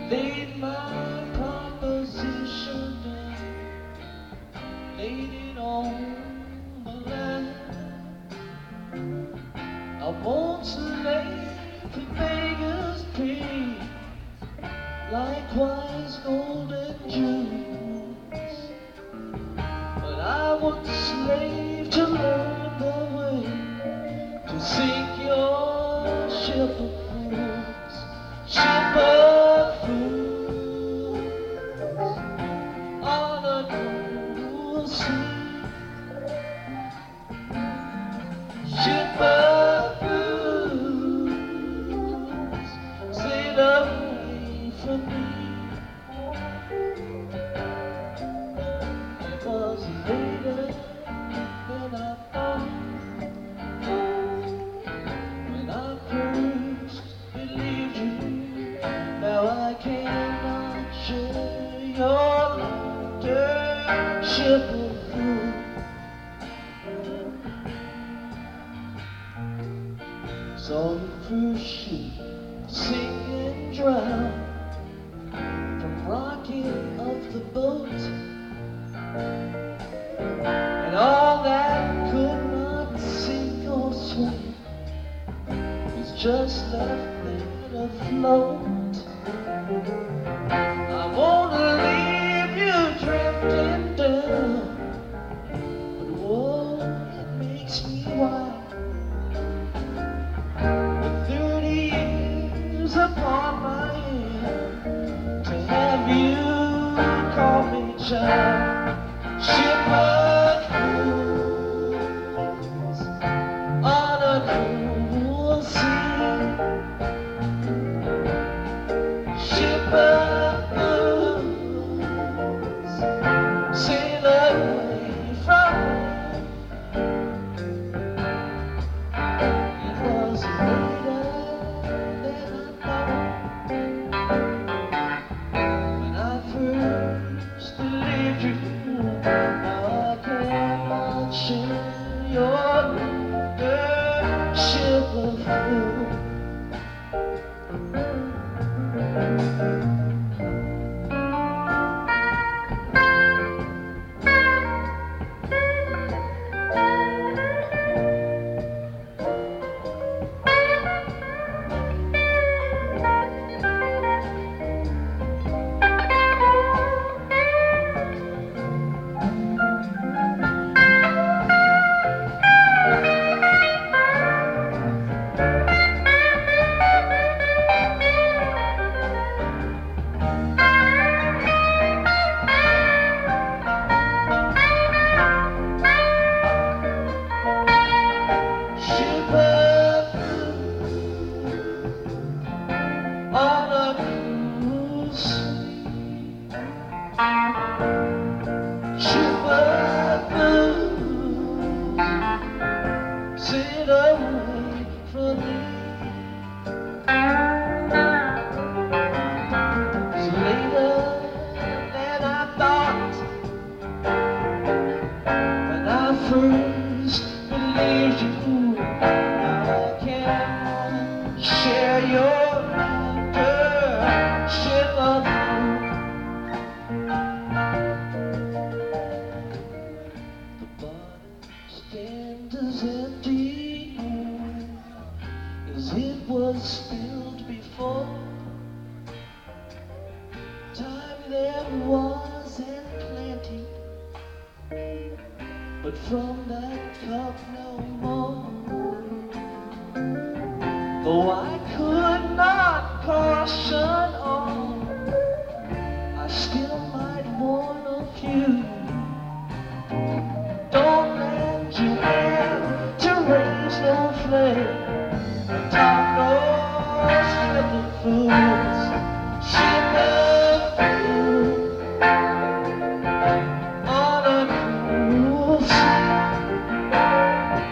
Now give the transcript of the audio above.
Laid my proposition down, laid it on the line. I won't slave for beggars' pay, likewise gold and jewels, but I would slave to learn the way to sink your ship of fools, ship of fools, on a cruel sea, ship of fools, sail away from me. It was later than I thought when I first believed you. Now I cannot share your laughter, ship of fools. Saw the first ship sink and drown from rocking of the boat, and all that could not sink or swim was just left there afloat. I won't leave you drifting down, but whoa, it makes me wild. With 30 years upon my head, to have you call me child, ship of fools, on a cruel sea, ship of fools, sail away from me. It was later than I thought when I first believed you. Now I cannot share your ship of fools. Ship of fools, on a cruel sea, ship of fools, sail away from me. It's later than I thought when I first believed you. Now I cannot share your laughter, ship of fools. The bottom stands as empty as it was spilled before. Time there was and plenty, but from that cup no more. Though I could not caution all, I still might warn a few. Don't lend your hand to raise no flame, talk no ship of fools, ship of fools, on a cruel sea,